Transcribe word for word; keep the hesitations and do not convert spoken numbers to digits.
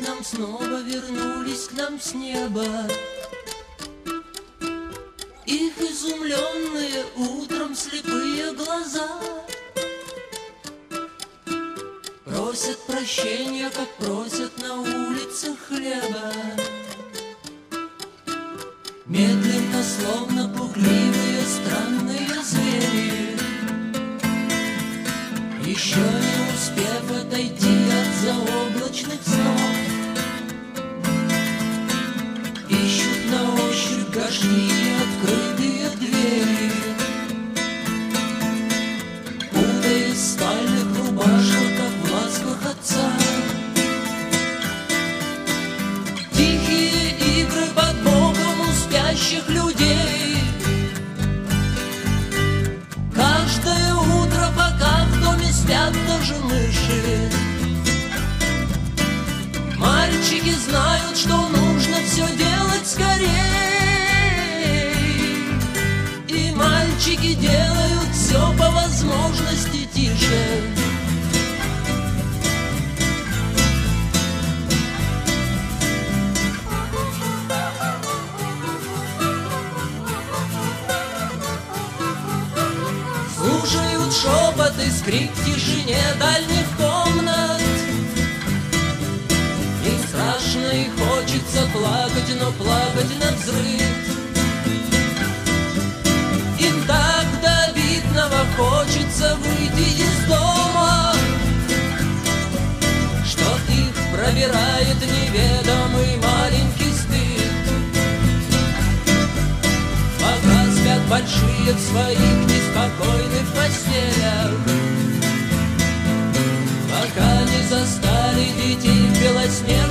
нам, снова вернулись к нам с неба. Их изумленные утром слепые глаза просят прощения, как просят на улицах хлеба. Медленно, словно пугливые странные звери, еще не успев отойти от заоблачных снов, ищут на ощупь горшки открытые двери, путаясь в спальных рубашках, как в ласках отца. Тихие игры под боком у спящих людей. Каждое утро, пока в доме спят даже мыши, мальчики знают, что нужно все делать скорей. И мальчики делают все по возможности тише. Слушают шепот и скрип в тишине дальних комнат. Им страшно и хочется плакать, но плакать навзрыд. Им так до видного хочется выйти из дома, что их пробирает неведомый маленький стыд. Пока спят большие в своих неспокойных постелях, пока не застали детей в белоснежных